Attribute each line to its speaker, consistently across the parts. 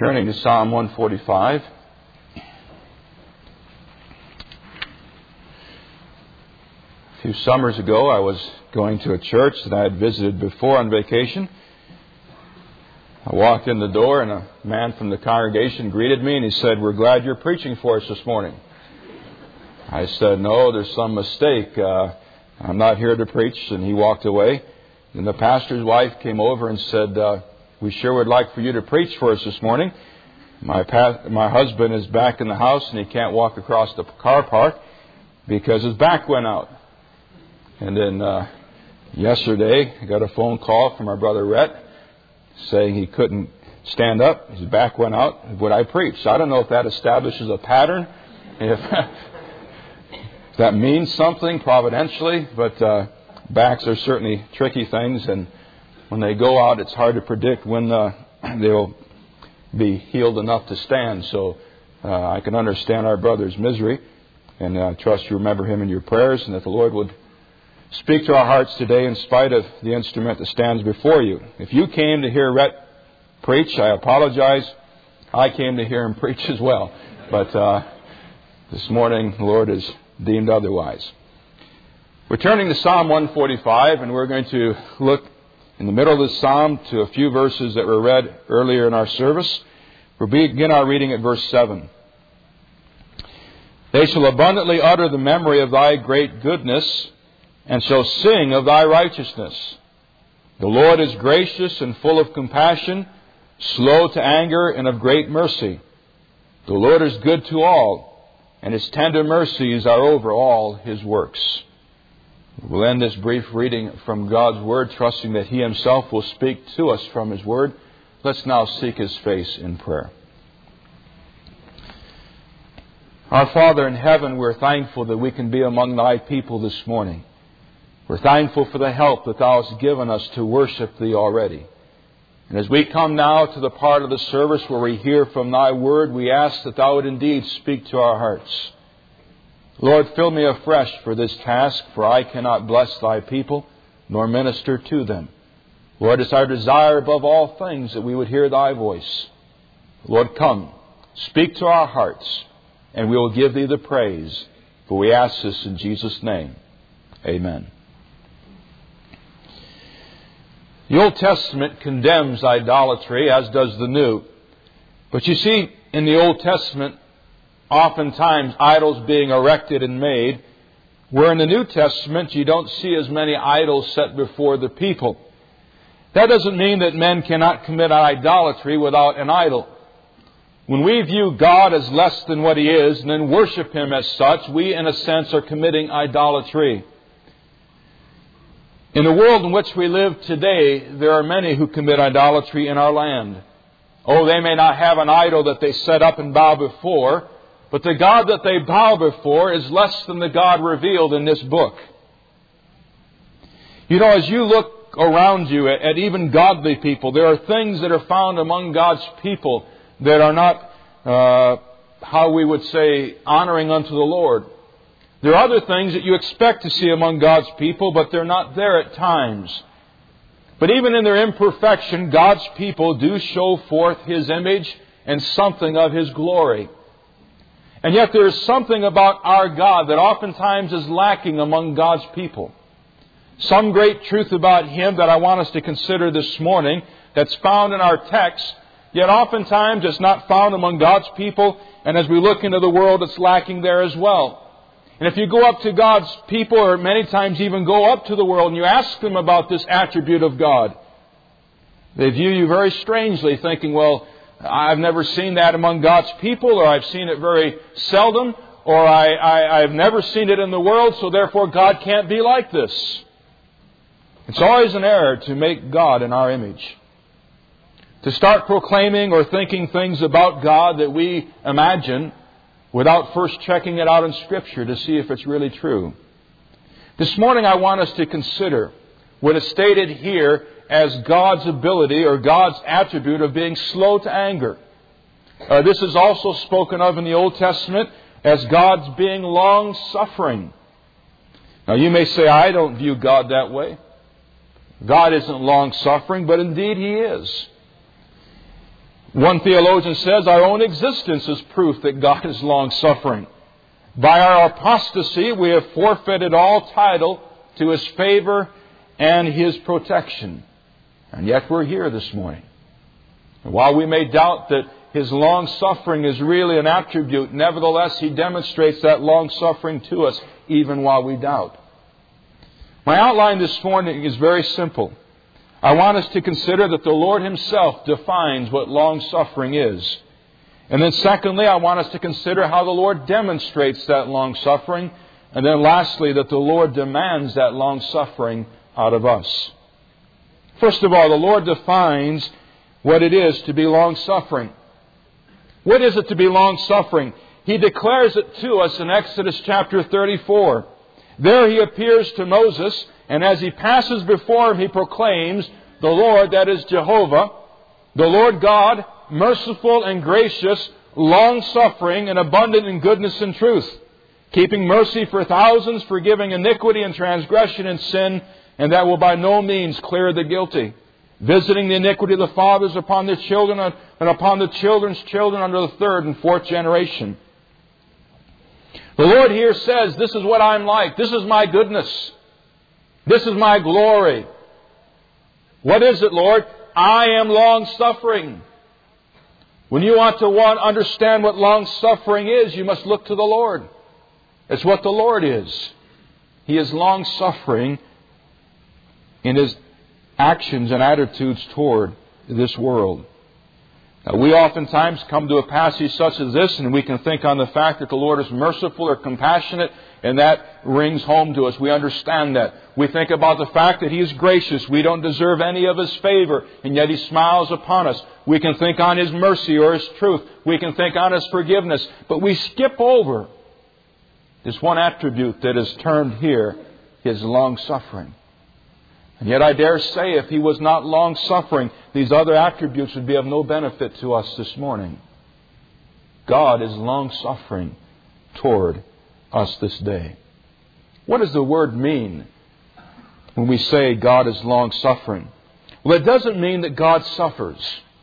Speaker 1: Turning to Psalm 145. A few summers ago, I was going to a church that I had visited before on vacation. I walked in the door and a man from the congregation greeted me and he said, "We're glad you're preaching for us this morning." I said, "No, there's some mistake. I'm not here to preach." And he walked away. And the pastor's wife came over and said, "We sure would like for you to preach for us this morning. My husband is back in the house and he can't walk across the car park because his back went out." And then yesterday, I got a phone call from our brother Rhett saying he couldn't stand up. His back went out. Would I preach? So I don't know if that establishes a pattern, if that means something providentially, but backs are certainly tricky things, and when they go out, it's hard to predict when they'll be healed enough to stand. So I can understand our brother's misery, and I trust you remember him in your prayers, and that the Lord would speak to our hearts today in spite of the instrument that stands before you. If you came to hear Rhett preach, I apologize. I came to hear him preach as well. But this morning, the Lord has deemed otherwise. We're turning to Psalm 145, and we're going to look in the middle of this psalm to a few verses that were read earlier in our service. We'll begin our reading at verse 7. "They shall abundantly utter the memory of thy great goodness, and shall sing of thy righteousness. The Lord is gracious and full of compassion, slow to anger, and of great mercy. The Lord is good to all, and His tender mercies are over all His works." We'll end this brief reading from God's Word, trusting that He Himself will speak to us from His Word. Let's now seek His face in prayer. Our Father in heaven, we're thankful that we can be among Thy people this morning. We're thankful for the help that Thou hast given us to worship Thee already. And as we come now to the part of the service where we hear from Thy Word, we ask that Thou would indeed speak to our hearts. Lord, fill me afresh for this task, for I cannot bless Thy people, nor minister to them. Lord, it's our desire above all things that we would hear Thy voice. Lord, come, speak to our hearts, and we will give Thee the praise. For we ask this in Jesus' name. Amen. The Old Testament condemns idolatry, as does the New. But you see, in the Old Testament, oftentimes idols being erected and made, where in the New Testament you don't see as many idols set before the people. That doesn't mean that men cannot commit idolatry without an idol. When we view God as less than what He is and then worship Him as such, we in a sense are committing idolatry. In the world in which we live today, there are many who commit idolatry in our land. Oh, they may not have an idol that they set up and bow before, but the God that they bow before is less than the God revealed in this book. You know, as you look around you at even godly people, there are things that are found among God's people that are not, how we would say, honoring unto the Lord. There are other things that you expect to see among God's people, but they're not there at times. But even in their imperfection, God's people do show forth His image and something of His glory. And yet there is something about our God that oftentimes is lacking among God's people. Some great truth about Him that I want us to consider this morning that's found in our text, yet oftentimes it's not found among God's people, and as we look into the world, it's lacking there as well. And if you go up to God's people, or many times even go up to the world, and you ask them about this attribute of God, they view you very strangely, thinking, well, I've never seen that among God's people, or I've seen it very seldom, or I've never seen it in the world, so therefore God can't be like this. It's always an error to make God in our image. To start proclaiming or thinking things about God that we imagine without first checking it out in Scripture to see if it's really true. This morning I want us to consider what is stated here as God's ability or God's attribute of being slow to anger. This is also spoken of in the Old Testament as God's being long-suffering. Now you may say, I don't view God that way. God isn't long-suffering, but indeed He is. One theologian says our own existence is proof that God is long-suffering. By our apostasy, we have forfeited all title to His favor and His protection. And yet we're here this morning. And while we may doubt that His long-suffering is really an attribute, nevertheless, He demonstrates that long-suffering to us even while we doubt. My outline this morning is very simple. I want us to consider that the Lord Himself defines what long-suffering is. And then secondly, I want us to consider how the Lord demonstrates that long-suffering. And then lastly, that the Lord demands that long-suffering out of us. First of all, the Lord defines what it is to be long-suffering. What is it to be long-suffering? He declares it to us in Exodus chapter 34. There He appears to Moses, and as he passes before him, He proclaims, the Lord, that is Jehovah, the Lord God, merciful and gracious, long-suffering and abundant in goodness and truth, keeping mercy for thousands, forgiving iniquity and transgression and sin, and that will by no means clear the guilty, visiting the iniquity of the fathers upon their children and upon the children's children under the third and fourth generation. The Lord here says, this is what I'm like. This is my goodness. This is my glory. What is it, Lord? I am long-suffering. When you want to understand what long-suffering is, you must look to the Lord. It's what the Lord is. He is long-suffering in His actions and attitudes toward this world. Now, we oftentimes come to a passage such as this and we can think on the fact that the Lord is merciful or compassionate, and that rings home to us. We understand that. We think about the fact that He is gracious. We don't deserve any of His favor, and yet He smiles upon us. We can think on His mercy or His truth. We can think on His forgiveness. But we skip over this one attribute that is termed here His long-suffering. And yet I dare say if He was not long-suffering, these other attributes would be of no benefit to us this morning. God is long-suffering toward us this day. What does the word mean when we say God is long-suffering? Well, it doesn't mean that God suffers.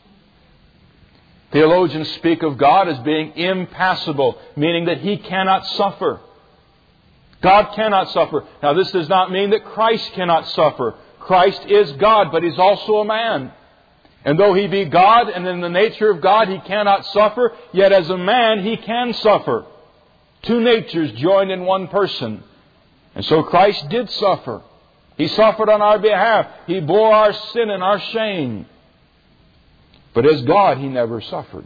Speaker 1: Theologians speak of God as being impassible, meaning that He cannot suffer. God cannot suffer. Now, this does not mean that Christ cannot suffer. Christ is God, but He's also a man. And though He be God, and in the nature of God He cannot suffer, yet as a man He can suffer. Two natures joined in one person. And so Christ did suffer. He suffered on our behalf. He bore our sin and our shame. But as God, He never suffered.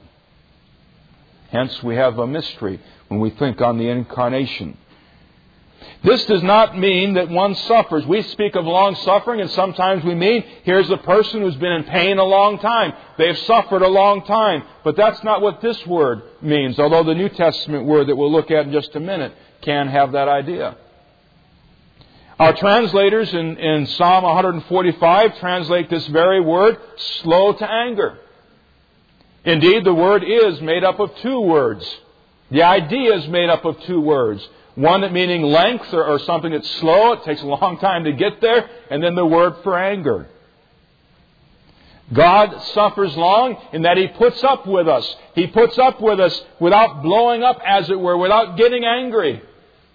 Speaker 1: Hence we have a mystery when we think on the incarnation. This does not mean that one suffers. We speak of long-suffering, and sometimes we mean, here's a person who's been in pain a long time. They've suffered a long time. But that's not what this word means, although the New Testament word that we'll look at in just a minute can have that idea. Our translators in Psalm 145 translate this very word, slow to anger. Indeed, the word is made up of two words. The idea is made up of two words. One that meaning length or something that's slow. It takes a long time to get there. And then the word for anger. God suffers long in that He puts up with us. He puts up with us without blowing up, as it were, without getting angry.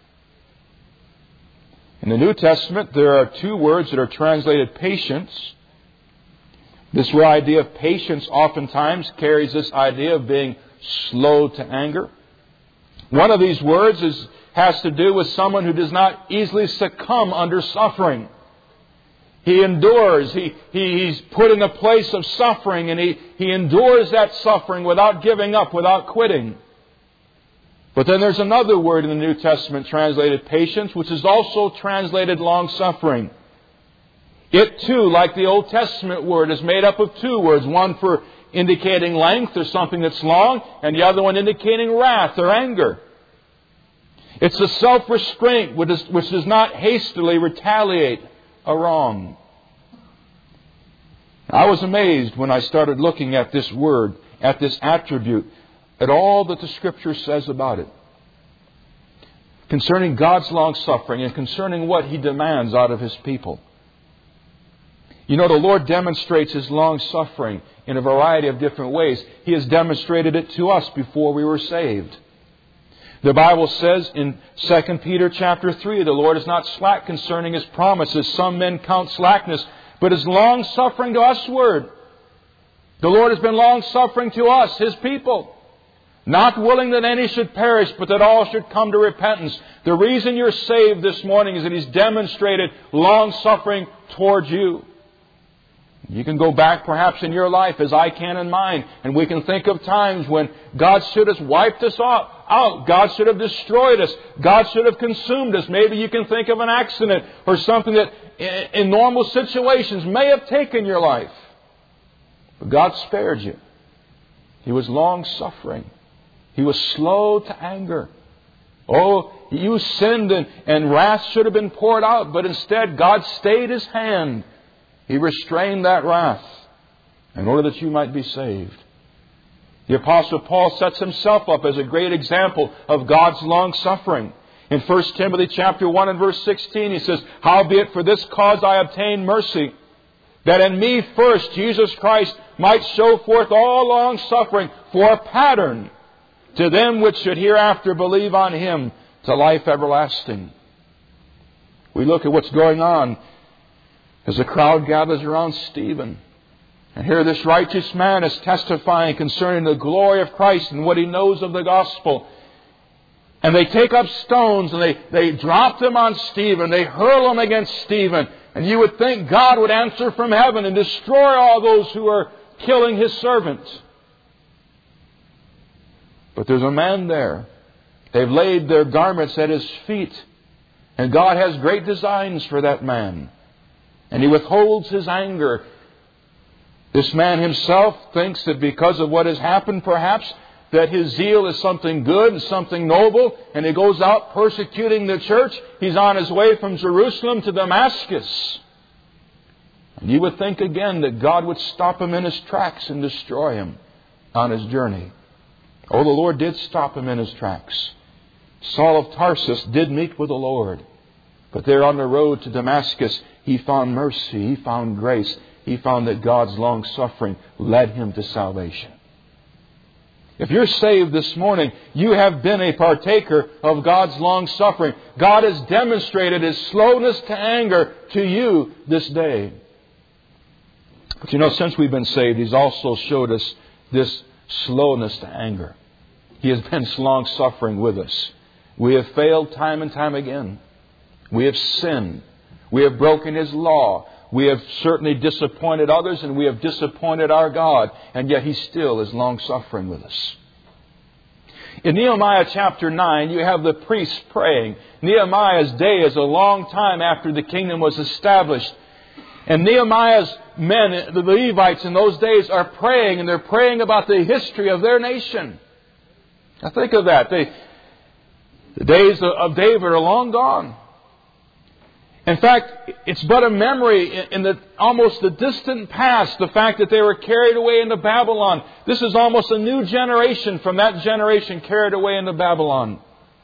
Speaker 1: In the New Testament, there are two words that are translated patience. This idea of patience oftentimes carries this idea of being slow to anger. One of these words has to do with someone who does not easily succumb under suffering. He endures. He's put in a place of suffering, and he endures that suffering without giving up, without quitting. But then there's another word in the New Testament translated patience, which is also translated long-suffering. It too, like the Old Testament word, is made up of two words. One for indicating length or something that's long, and the other one indicating wrath or anger. It's a self-restraint which does not hastily retaliate a wrong. I was amazed when I started looking at this word, at this attribute, at all that the Scripture says about it. Concerning God's long-suffering and concerning what He demands out of His people. You know, the Lord demonstrates His long-suffering in a variety of different ways. He has demonstrated it to us before we were saved. The Bible says in 2 Peter chapter 3, the Lord is not slack concerning His promises. Some men count slackness, but is long-suffering to usward. The Lord has been long-suffering to us, His people. Not willing that any should perish, but that all should come to repentance. The reason you're saved this morning is that He's demonstrated long-suffering towards you. You can go back perhaps in your life, as I can in mine, and we can think of times when God should have wiped us out. God should have destroyed us. God should have consumed us. Maybe you can think of an accident or something that in normal situations may have taken your life. But God spared you. He was long-suffering. He was slow to anger. Oh, you sinned and wrath should have been poured out, but instead God stayed His hand. He restrained that wrath in order that you might be saved. The Apostle Paul sets himself up as a great example of God's long-suffering. In 1 Timothy chapter 1 and verse 16, he says, "Howbeit for this cause I obtained mercy, that in me first Jesus Christ might show forth all long-suffering for a pattern to them which should hereafter believe on Him to life everlasting." We look at what's going on as the crowd gathers around Stephen. And here this righteous man is testifying concerning the glory of Christ and what he knows of the gospel. And they take up stones and they drop them on Stephen. They hurl them against Stephen. And you would think God would answer from heaven and destroy all those who are killing His servants. But there's a man there. They've laid their garments at his feet. And God has great designs for that man. And He withholds His anger. This man himself thinks that because of what has happened, perhaps, that his zeal is something good and something noble, and he goes out persecuting the church. He's on his way from Jerusalem to Damascus. And you would think again that God would stop him in his tracks and destroy him on his journey. Oh, the Lord did stop him in his tracks. Saul of Tarsus did meet with the Lord. But there on the road to Damascus, he found mercy, he found grace. He found that God's long-suffering led him to salvation. If you're saved this morning, you have been a partaker of God's long-suffering. God has demonstrated His slowness to anger to you this day. But you know, since we've been saved, He's also showed us this slowness to anger. He has been long-suffering with us. We have failed time and time again. We have sinned. We have broken His law. We have certainly disappointed others, and we have disappointed our God. And yet He still is long-suffering with us. In Nehemiah chapter 9, you have the priests praying. Nehemiah's day is a long time after the kingdom was established. And Nehemiah's men, the Levites in those days, are praying, and they're praying about the history of their nation. Now think of that. The days of David are long gone. In fact, it's but a memory in almost the distant past, the fact that they were carried away into Babylon. This is almost a new generation from that generation carried away into Babylon.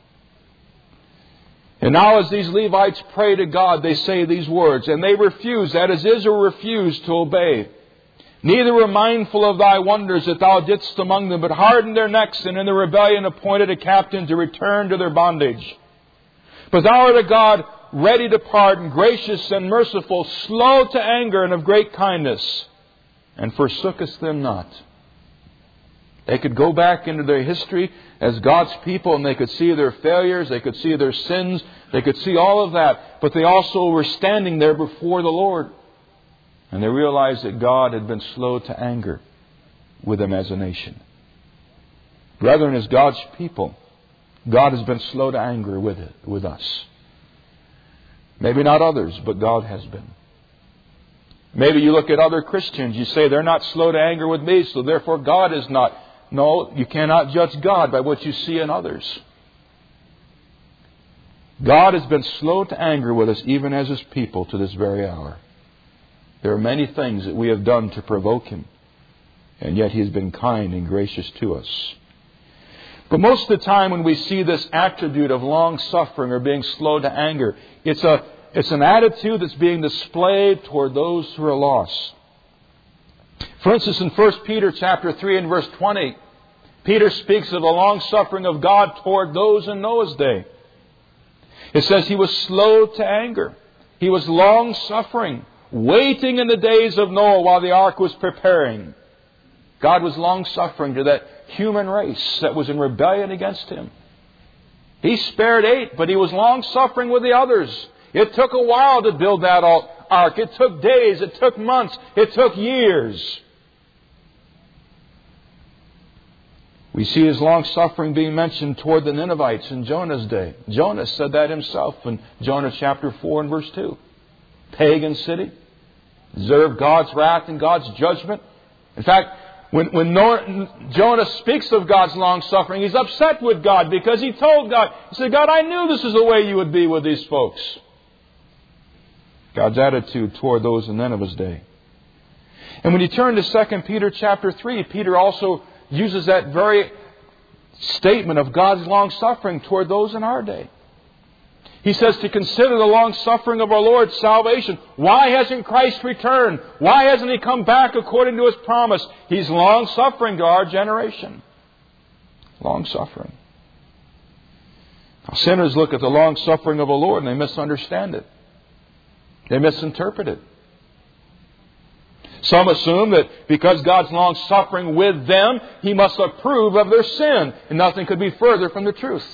Speaker 1: And now as these Levites pray to God, they say these words, and they refuse, that is, Israel refused to obey. Neither were mindful of Thy wonders that Thou didst among them, but hardened their necks, and in the rebellion appointed a captain to return to their bondage. But Thou art a God ready to pardon, gracious and merciful, slow to anger, and of great kindness, and forsookest them not. They could go back into their history as God's people, and they could see their failures, they could see their sins, they could see all of that, but they also were standing there before the Lord. And they realized that God had been slow to anger with them as a nation. Brethren, as God's people, God has been slow to anger with us. Maybe not others, but God has been. Maybe you look at other Christians, you say, they're not slow to anger with me, so therefore God is not. No, you cannot judge God by what you see in others. God has been slow to anger with us, even as His people, to this very hour. There are many things that we have done to provoke Him, and yet He has been kind and gracious to us. But most of the time when we see this attribute of long-suffering or being slow to anger, it's It's an attitude that's being displayed toward those who are lost. For instance, in 1 Peter chapter 3 and verse 20, Peter speaks of the long-suffering of God toward those in Noah's day. It says He was slow to anger. He was long-suffering, waiting in the days of Noah while the ark was preparing. God was long-suffering to that human race that was in rebellion against Him. He spared 8, but He was long-suffering with the others. It took a while to build that ark. It took days. It took months. It took years. We see His long-suffering being mentioned toward the Ninevites in Jonah's day. Jonah said that himself in Jonah chapter 4 and verse 2. Pagan city. Deserved God's wrath and God's judgment. In fact, when Jonah speaks of God's long-suffering, he's upset with God because he told God, he said, God, I knew this is the way you would be with these folks. God's attitude toward those in Nineveh's day. And when you turn to 2 Peter chapter 3, Peter also uses that very statement of God's long-suffering toward those in our day. He says to consider the long-suffering of our Lord's salvation. Why hasn't Christ returned? Why hasn't He come back according to His promise? He's long-suffering to our generation. Long-suffering. Now, sinners look at the long-suffering of the Lord and they misunderstand it. They misinterpret it. Some assume that because God's long-suffering with them, He must approve of their sin. And nothing could be further from the truth.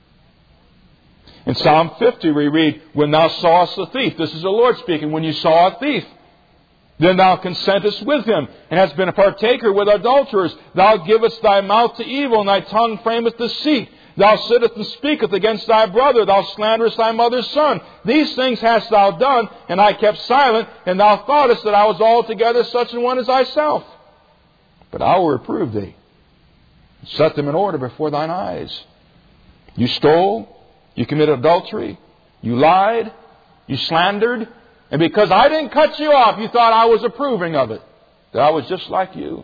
Speaker 1: In Psalm 50 we read, when thou sawest a thief, this is the Lord speaking, when you saw a thief, then thou consentest with him, and hast been a partaker with adulterers. Thou givest thy mouth to evil, and thy tongue frameth deceit. Thou sittest and speakest against thy brother. Thou slanderest thy mother's son. These things hast thou done, and I kept silent, and thou thoughtest that I was altogether such an one as thyself. But I will reprove thee, and set them in order before thine eyes. You stole, you committed adultery, you lied, you slandered, and because I didn't cut you off, you thought I was approving of it, that I was just like you.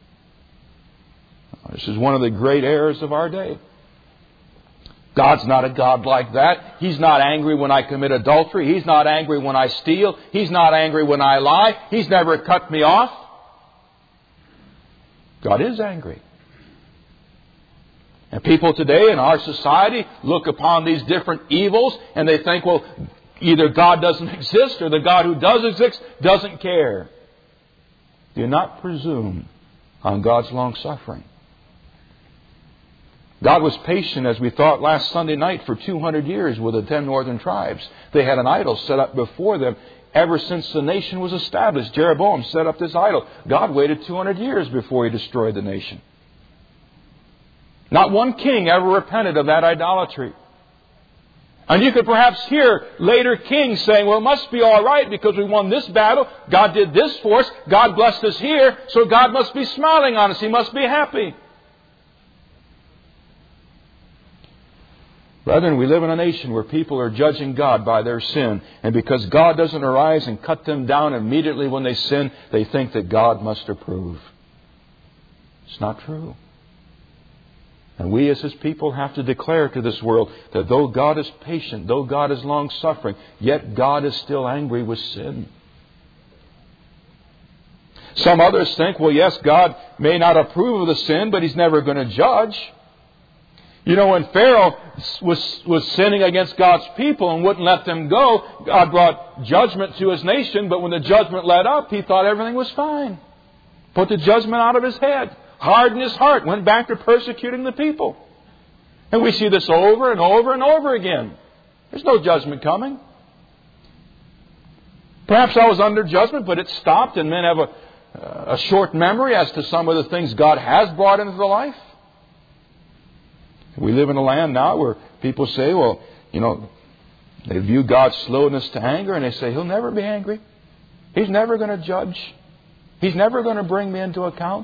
Speaker 1: This is one of the great errors of our day. God's not a God like that. He's not angry when I commit adultery. He's not angry when I steal. He's not angry when I lie. He's never cut me off. God is angry. And people today in our society look upon these different evils and they think, well, either God doesn't exist or the God who does exist doesn't care. Do not presume on God's long-suffering. God was patient, as we thought last Sunday night, for 200 years with the 10 northern tribes. They had an idol set up before them ever since the nation was established. Jeroboam set up this idol. God waited 200 years before He destroyed the nation. Not one king ever repented of that idolatry. And you could perhaps hear later kings saying, well, it must be all right because we won this battle. God did this for us. God blessed us here. So God must be smiling on us. He must be happy. Brethren, we live in a nation where people are judging God by their sin. And because God doesn't arise and cut them down immediately when they sin, they think that God must approve. It's not true. And we as His people have to declare to this world that though God is patient, though God is long-suffering, yet God is still angry with sin. Some others think, well, yes, God may not approve of the sin, but He's never going to judge. You know, when Pharaoh was sinning against God's people and wouldn't let them go, God brought judgment to His nation, but when the judgment let up, he thought everything was fine. Put the judgment out of his head. Hardened his heart, went back to persecuting the people. And we see this over and over and over again. There's no judgment coming. Perhaps I was under judgment, but it stopped, and men have a short memory as to some of the things God has brought into their life. We live in a land now where people say, well, you know, they view God's slowness to anger, and they say, He'll never be angry. He's never going to judge. He's never going to bring me into account.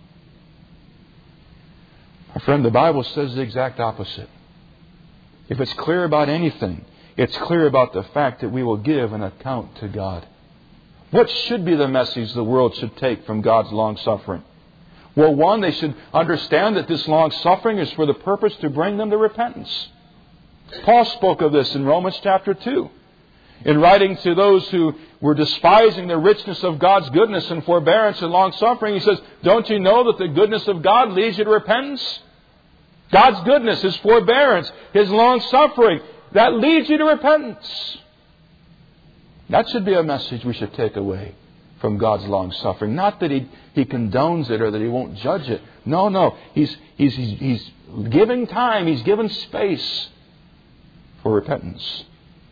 Speaker 1: My friend, the Bible says the exact opposite. If it's clear about anything, it's clear about the fact that we will give an account to God. What should be the message the world should take from God's long-suffering? Well, one, they should understand that this long-suffering is for the purpose to bring them to repentance. Paul spoke of this in Romans chapter 2. In writing to those who were despising the richness of God's goodness and forbearance and long-suffering, He says, don't you know that the goodness of God leads you to repentance? God's goodness, His forbearance, His long-suffering, that leads you to repentance. That should be a message we should take away from God's long-suffering. Not that He condones it or that He won't judge it. No. He's giving time. He's given space for repentance.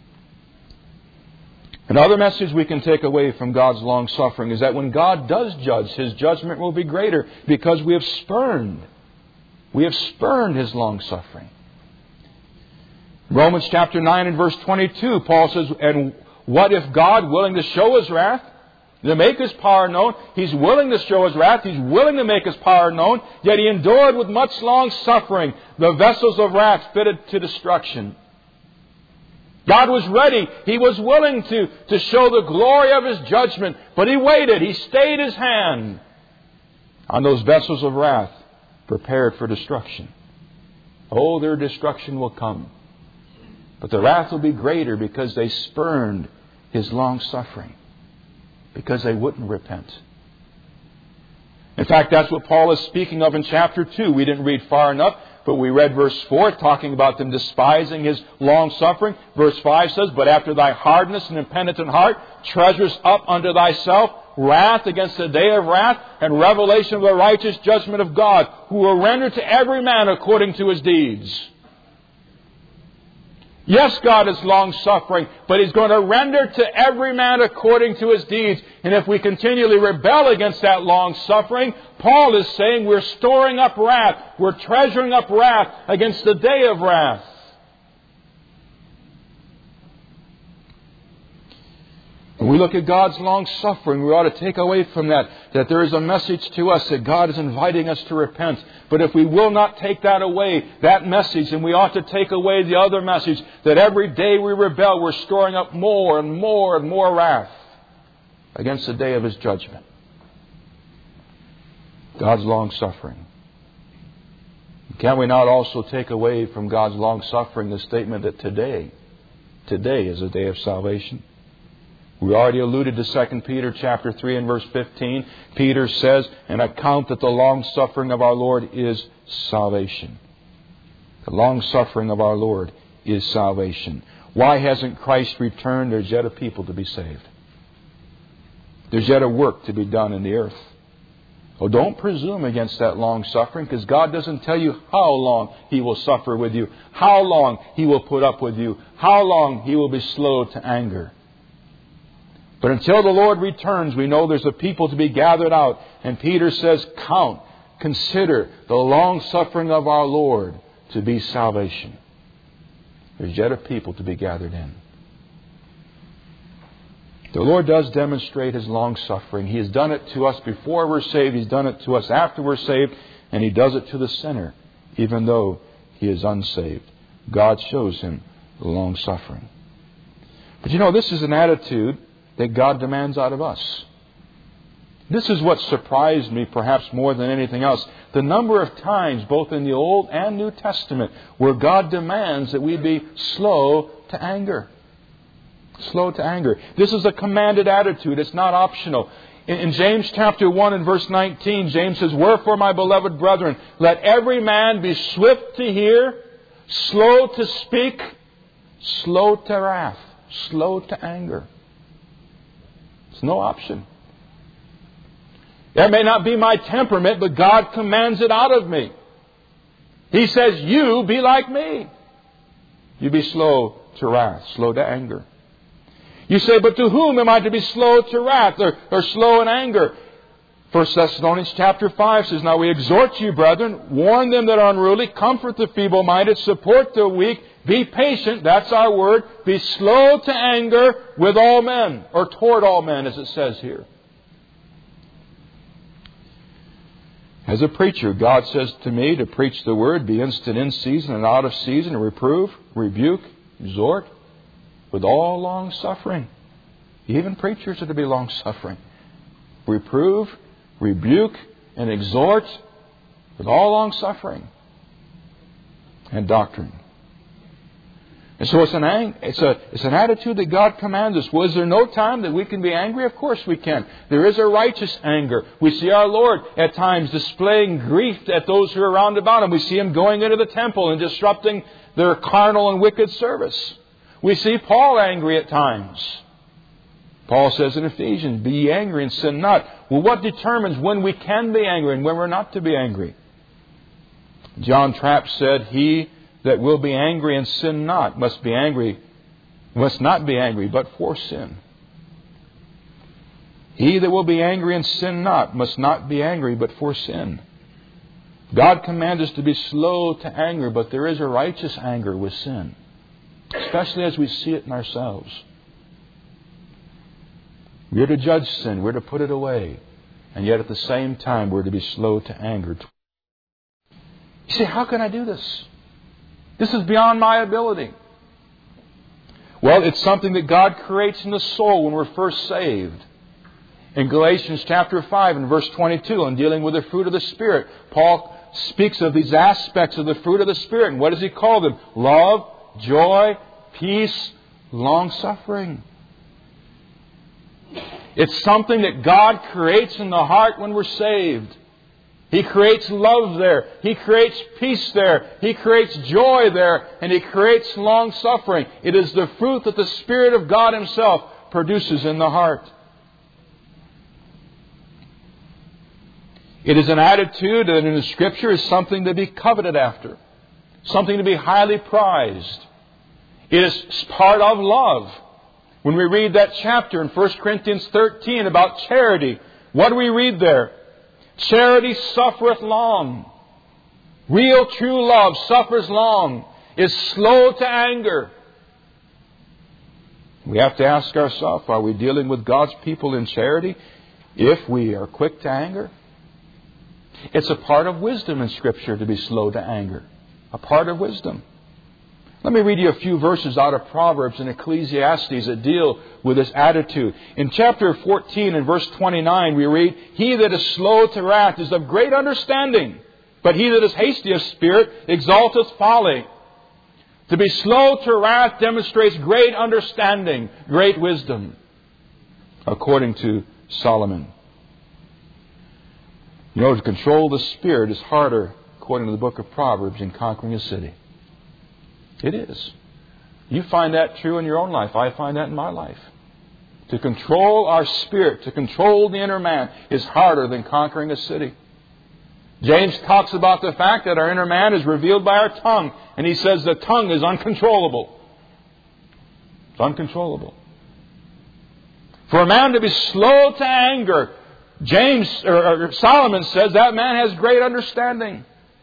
Speaker 1: Another message we can take away from God's long-suffering is that when God does judge, His judgment will be greater because we have spurned His long-suffering. Romans chapter 9 and verse 22, Paul says, and what if God, willing to show His wrath, to make His power known, He's willing to show His wrath, He's willing to make His power known, yet He endured with much long-suffering the vessels of wrath fitted to destruction. God was ready. He was willing to show the glory of His judgment. But He waited. He stayed His hand on those vessels of wrath prepared for destruction. Oh, their destruction will come. But the wrath will be greater because they spurned His long-suffering. Because they wouldn't repent. In fact, that's what Paul is speaking of in chapter 2. We didn't read far enough, but we read verse 4, talking about them despising His long-suffering. Verse 5 says, but after thy hardness and impenitent heart, treasures up unto thyself wrath against the day of wrath, and revelation of the righteous judgment of God, who will render to every man according to his deeds. Yes, God is long-suffering, but He's going to render to every man according to his deeds. And if we continually rebel against that long-suffering, Paul is saying we're storing up wrath. We're treasuring up wrath against the day of wrath. When we look at God's long-suffering, we ought to take away from that there is a message to us that God is inviting us to repent. But if we will not take that away, that message, then we ought to take away the other message, that every day we rebel, we're storing up more and more and more wrath against the day of His judgment. God's long-suffering. Can we not also take away from God's long-suffering the statement that today is a day of salvation? We already alluded to 2 Peter chapter 3 and verse 15. Peter says, and account that the long-suffering of our Lord is salvation. The long-suffering of our Lord is salvation. Why hasn't Christ returned? There's yet a people to be saved. There's yet a work to be done in the earth. Oh, don't presume against that long-suffering, because God doesn't tell you how long He will suffer with you, how long He will put up with you, how long He will be slow to anger. But until the Lord returns, we know there's a people to be gathered out. And Peter says, consider the long-suffering of our Lord to be salvation. There's yet a people to be gathered in. The Lord does demonstrate His long-suffering. He has done it to us before we're saved. He's done it to us after we're saved. And He does it to the sinner, even though he is unsaved. God shows him the long-suffering. But this is an attitude that God demands out of us. This is what surprised me perhaps more than anything else. The number of times, both in the Old and New Testament, where God demands that we be slow to anger. Slow to anger. This is a commanded attitude. It's not optional. In James chapter 1 and verse 19, James says, wherefore, my beloved brethren, let every man be swift to hear, slow to speak, slow to wrath, slow to anger. It's no option. That may not be my temperament, but God commands it out of me. He says, you be like me. You be slow to wrath, slow to anger. You say, but to whom am I to be slow to wrath or slow in anger? 1 Thessalonians chapter 5 says, now we exhort you, brethren, warn them that are unruly, comfort the feeble-minded, support the weak, be patient, that's our word, be slow to anger with all men, or toward all men, as it says here. As a preacher, God says to me to preach the word, be instant in season and out of season, reprove, rebuke, exhort, with all long-suffering. Even preachers are to be long-suffering. Reprove, rebuke, and exhort with all long-suffering and doctrine. And so it's an attitude that God commands us. Was there no time that we can be angry? Of course we can. There is a righteous anger. We see our Lord at times displaying grief at those who are around about Him. We see Him going into the temple and disrupting their carnal and wicked service. We see Paul angry at times. Paul says in Ephesians, be ye angry and sin not. Well, what determines when we can be angry and when we're not to be angry? John Trapp said, he that will be angry and sin not must not be angry, but for sin. He that will be angry and sin not must not be angry, but for sin. God commands us to be slow to anger, but there is a righteous anger with sin, especially as we see it in ourselves. We're to judge sin. We're to put it away. And yet at the same time, we're to be slow to anger. You say, how can I do this? This is beyond my ability. Well, it's something that God creates in the soul when we're first saved. In Galatians chapter 5 and verse 22, in dealing with the fruit of the Spirit, Paul speaks of these aspects of the fruit of the Spirit. And what does he call them? Love, joy, peace, long-suffering. It's something that God creates in the heart when we're saved. He creates love there. He creates peace there. He creates joy there. And He creates long-suffering. It is the fruit that the Spirit of God Himself produces in the heart. It is an attitude that in the Scripture is something to be coveted after. Something to be highly prized. It is part of love. When we read that chapter in 1 Corinthians 13 about charity, what do we read there? Charity suffereth long. Real true love suffers long, is slow to anger. We have to ask ourselves, are we dealing with God's people in charity if we are quick to anger? It's a part of wisdom in Scripture to be slow to anger. A part of wisdom. Let me read you a few verses out of Proverbs and Ecclesiastes that deal with this attitude. In chapter 14 and verse 29 we read, he that is slow to wrath is of great understanding, but he that is hasty of spirit exalteth folly. To be slow to wrath demonstrates great understanding, great wisdom, according to Solomon. You know, to control the spirit is harder, according to the book of Proverbs, in conquering a city. It is. You find that true in your own life. I find that in my life. To control our spirit, to control the inner man, is harder than conquering a city. James talks about the fact that our inner man is revealed by our tongue. And he says the tongue is uncontrollable. It's uncontrollable. For a man to be slow to anger, Solomon says that man has great understanding.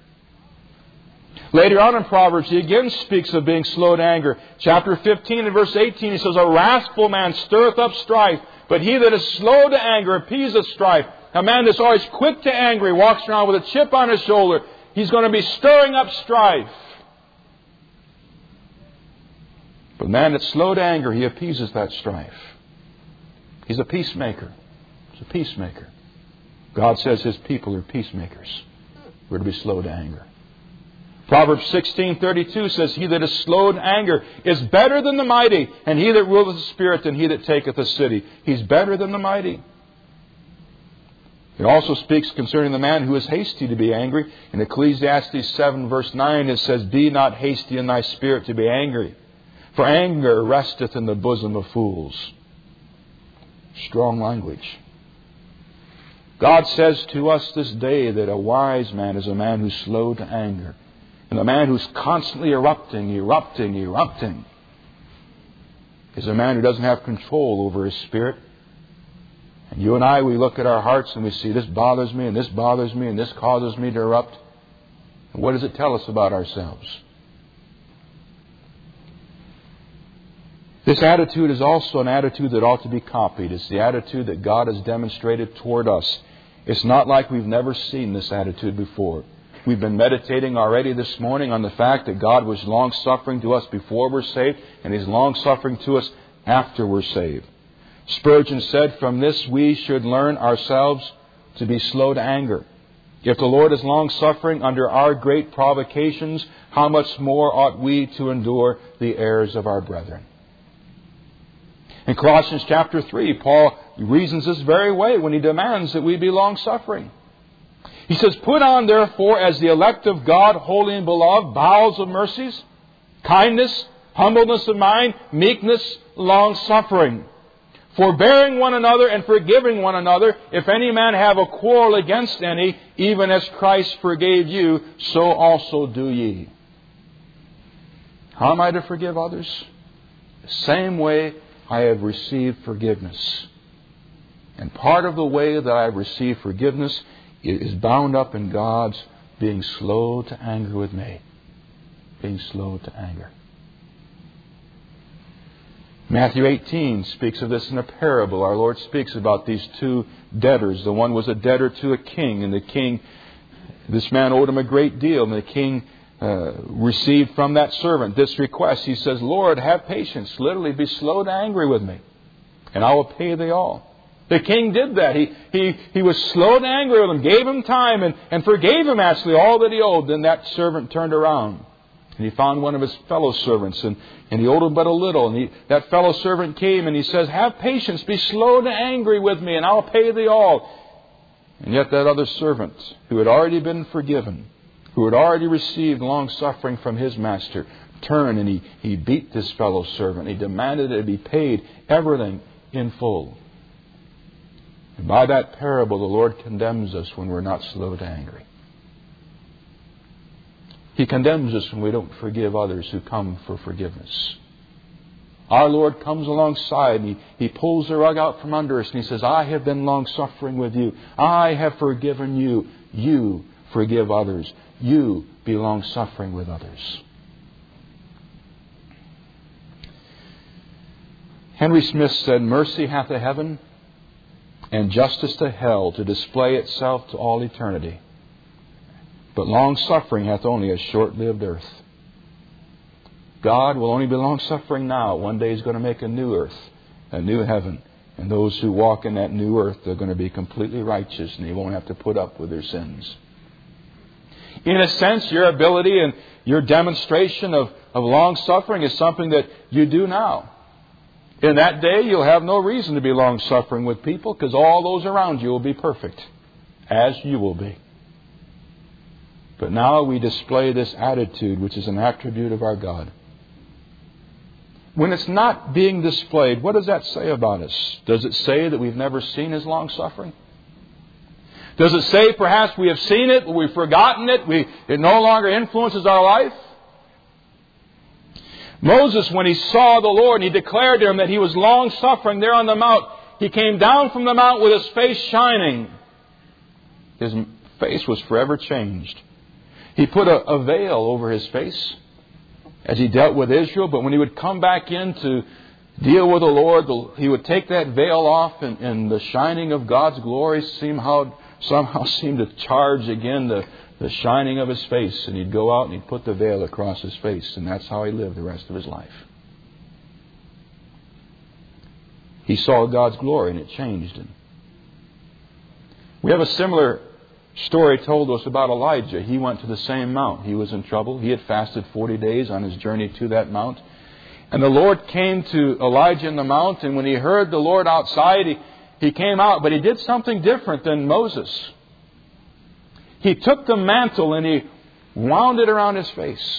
Speaker 1: Later on in Proverbs, he again speaks of being slow to anger. Chapter 15 and verse 18, he says, a wrathful man stirreth up strife, but he that is slow to anger appeaseth strife. A man that's always quick to anger, he walks around with a chip on his shoulder. He's going to be stirring up strife. But a man that's slow to anger, he appeases that strife. He's a peacemaker. He's a peacemaker. God says His people are peacemakers. We're to be slow to anger. Proverbs 16:32 says, he that is slow to anger is better than the mighty, and he that ruleth the spirit than he that taketh a city. He's better than the mighty. It also speaks concerning the man who is hasty to be angry. In Ecclesiastes 7 verse 9 it says, be not hasty in thy spirit to be angry, for anger resteth in the bosom of fools. Strong language. God says to us this day that a wise man is a man who's slow to anger. And the man who's constantly erupting is a man who doesn't have control over his spirit. And you and I, we look at our hearts and we see this bothers me and this bothers me and this causes me to erupt. And what does it tell us about ourselves? This attitude is also an attitude that ought to be copied. It's the attitude that God has demonstrated toward us. It's not like we've never seen this attitude before. We've been meditating already this morning on the fact that God was long-suffering to us before we're saved, and He's long-suffering to us after we're saved. Spurgeon said, from this we should learn ourselves to be slow to anger. If the Lord is long-suffering under our great provocations, how much more ought we to endure the errors of our brethren? In Colossians chapter 3, Paul reasons this very way when he demands that we be long-suffering. He says, "Put on therefore as the elect of God, holy and beloved, bowels of mercies, kindness, humbleness of mind, meekness, long-suffering, forbearing one another and forgiving one another, if any man have a quarrel against any, even as Christ forgave you, so also do ye." How am I to forgive others? The same way I have received forgiveness. And part of the way that I have received forgiveness is bound up in God's being slow to anger with me. Being slow to anger. Matthew 18 speaks of this in a parable. Our Lord speaks about these two debtors. The one was a debtor to a king, and the king, this man owed him a great deal, and the king received from that servant this request. He says, "Lord, have patience, literally be slow to anger with me, and I will pay thee all." The king did that. He was slow to anger with him, gave him time, and forgave him actually all that he owed. Then that servant turned around, and he found one of his fellow servants, and he owed him but a little. And that fellow servant came, and he says, "Have patience, be slow to anger with me, and I'll pay thee all." And yet that other servant, who had already been forgiven, who had already received long-suffering from his master, turned and he beat this fellow servant. He demanded that it be paid, everything in full. And by that parable, the Lord condemns us when we're not slow to anger. He condemns us when we don't forgive others who come for forgiveness. Our Lord comes alongside and He pulls the rug out from under us and He says, "I have been long-suffering with you. I have forgiven you. You forgive others. You be long-suffering with others." Henry Smith said, "Mercy hath a heaven, and justice to hell, to display itself to all eternity. But long-suffering hath only a short-lived earth." God will only be long-suffering now. One day He's going to make a new earth, a new heaven. And those who walk in that new earth, they're going to be completely righteous, and He won't have to put up with their sins. In a sense, your ability and your demonstration of long-suffering is something that you do now. In that day, you'll have no reason to be long-suffering with people, because all those around you will be perfect, as you will be. But now we display this attitude, which is an attribute of our God. When it's not being displayed, what does that say about us? Does it say that we've never seen His long-suffering? Does it say perhaps we have seen it, but we've forgotten it, it no longer influences our life? Moses, when he saw the Lord and he declared to Him that he was long-suffering there on the mount, he came down from the mount with his face shining. His face was forever changed. He put a veil over his face as he dealt with Israel, but when he would come back in to deal with the Lord, he would take that veil off, and the shining of God's glory somehow seemed to charge again the shining of his face. And he'd go out and he'd put the veil across his face, and that's how he lived the rest of his life. He saw God's glory and it changed him. We have a similar story told us about Elijah. He went to the same mount. He was in trouble. He had fasted 40 days on his journey to that mount. And the Lord came to Elijah in the mount, and when he heard the Lord outside, he came out, but he did something different than Moses. He took the mantle and he wound it around his face.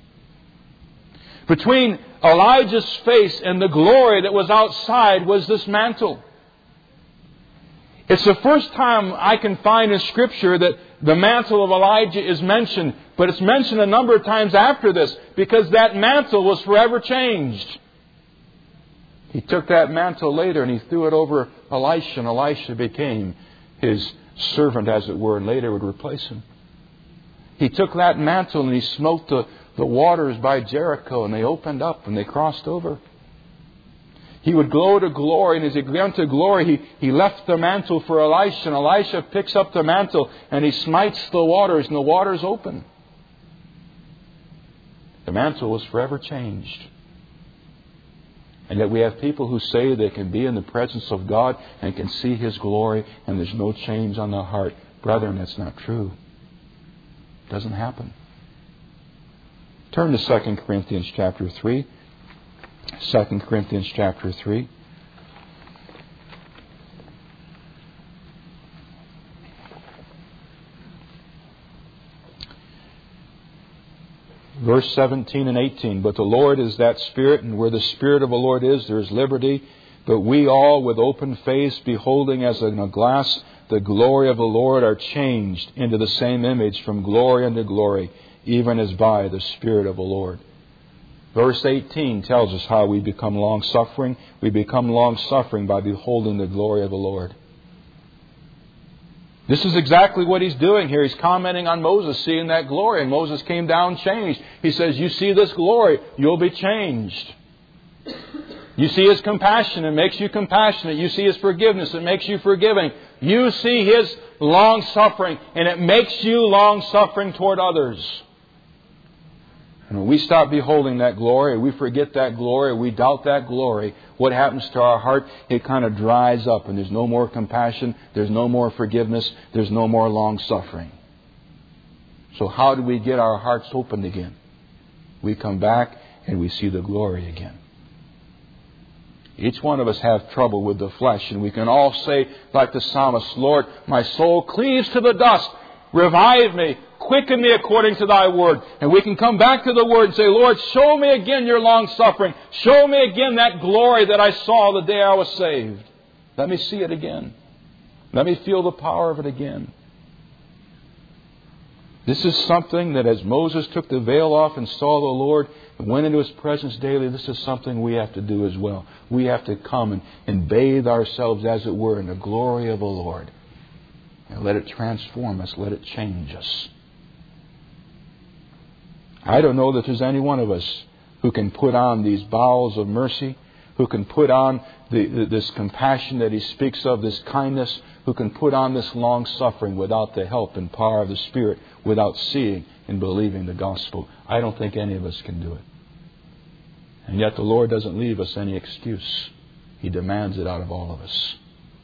Speaker 1: Between Elijah's face and the glory that was outside was this mantle. It's the first time I can find in Scripture that the mantle of Elijah is mentioned, but it's mentioned a number of times after this, because that mantle was forever changed. He took that mantle later and he threw it over Elisha, and Elisha became his servant, as it were, and later would replace him. He took that mantle and he smote the waters by Jericho, and they opened up and they crossed over. He would go to glory, and as he went to glory, he left the mantle for Elisha, and Elisha picks up the mantle and he smites the waters, and the waters open. The mantle was forever changed. And yet we have people who say they can be in the presence of God and can see His glory, and there's no change on their heart. Brethren, that's not true. It doesn't happen. Turn to 2 Corinthians chapter 3. 2 Corinthians chapter 3. Verse 17 and 18. But the Lord is that Spirit, and where the Spirit of the Lord is, there is liberty. But we all, with open face, beholding as in a glass the glory of the Lord, are changed into the same image from glory unto glory, even as by the Spirit of the Lord. Verse 18 tells us how we become long-suffering. We become long-suffering by beholding the glory of the Lord. This is exactly what he's doing here. He's commenting on Moses seeing that glory. And Moses came down changed. He says, you see this glory, you'll be changed. You see His compassion, it makes you compassionate. You see His forgiveness, it makes you forgiving. You see His long-suffering, and it makes you long-suffering toward others. And when we stop beholding that glory, we forget that glory, we doubt that glory, what happens to our heart? It kind of dries up, and there's no more compassion, there's no more forgiveness, there's no more long-suffering. So how do we get our hearts opened again? We come back and we see the glory again. Each one of us have trouble with the flesh, and we can all say, like the psalmist, Lord, my soul cleaves to the dust. Revive me, quicken me according to Thy word. And we can come back to the word and say, Lord, show me again your long-suffering. Show me again that glory that I saw the day I was saved. Let me see it again. Let me feel the power of it again. This is something that as Moses took the veil off and saw the Lord and went into His presence daily, this is something we have to do as well. We have to come and bathe ourselves, as it were, in the glory of the Lord. And let it transform us. Let it change us. I don't know that there's any one of us who can put on these bowels of mercy, who can put on this compassion that He speaks of, this kindness, who can put on this long-suffering without the help and power of the Spirit, without seeing and believing the gospel. I don't think any of us can do it. And yet the Lord doesn't leave us any excuse. He demands it out of all of us.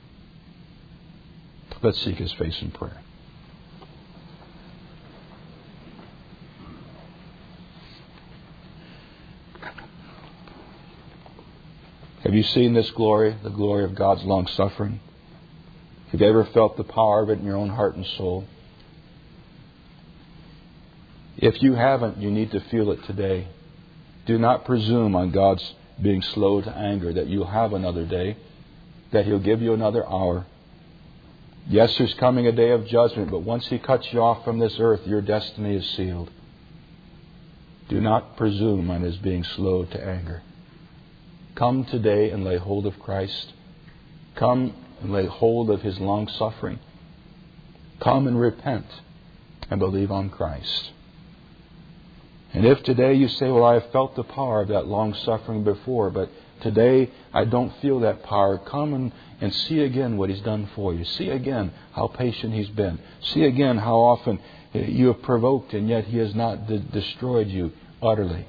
Speaker 1: Let's seek His face in prayer. Have you seen this glory, the glory of God's long-suffering? Have you ever felt the power of it in your own heart and soul? If you haven't, you need to feel it today. Do not presume on God's being slow to anger, that you'll have another day, that He'll give you another hour. Yes, there's coming a day of judgment, but once He cuts you off from this earth, your destiny is sealed. Do not presume on His being slow to anger. Come today and lay hold of Christ. Come and lay hold of His long-suffering. Come and repent and believe on Christ. And if today you say, well, I have felt the power of that long-suffering before, but today I don't feel that power, come and see again what He's done for you. See again how patient He's been. See again how often you have provoked and yet He has not destroyed you utterly.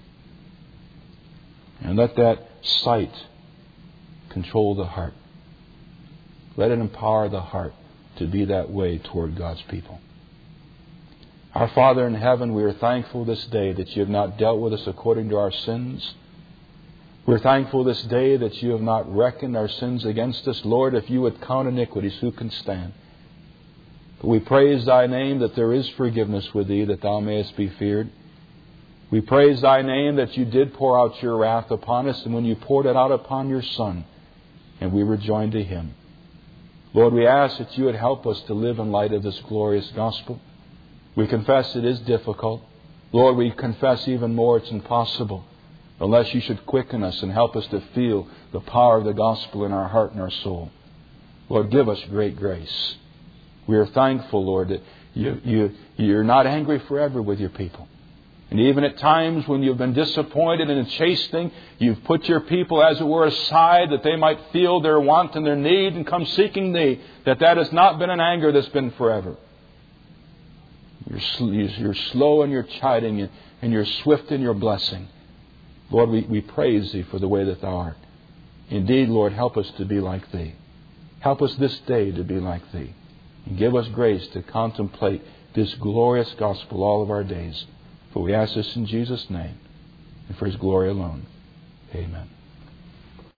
Speaker 1: And let that sight control the heart. Let it empower the heart to be that way toward God's people. Our Father in heaven, we are thankful this day that You have not dealt with us according to our sins. We're thankful this day that You have not reckoned our sins against us. Lord, if You would count iniquities, who can stand? But we praise Thy name that there is forgiveness with Thee, that Thou mayest be feared. We praise Thy name that You did pour out Your wrath upon us, and when You poured it out upon Your Son, and we were joined to Him. Lord, we ask that You would help us to live in light of this glorious gospel. We confess it is difficult. Lord, we confess even more it's impossible unless You should quicken us and help us to feel the power of the gospel in our heart and our soul. Lord, give us great grace. We are thankful, Lord, that You're not angry forever with Your people. And even at times when You've been disappointed and in chastening, You've put Your people, as it were, aside that they might feel their want and their need and come seeking Thee, that has not been an anger that's been forever. You're slow in Your chiding and You're swift in Your blessing. Lord, we praise Thee for the way that Thou art. Indeed, Lord, help us to be like Thee. Help us this day to be like Thee. And give us grace to contemplate this glorious gospel all of our days. For we ask this in Jesus' name and for His glory alone. Amen.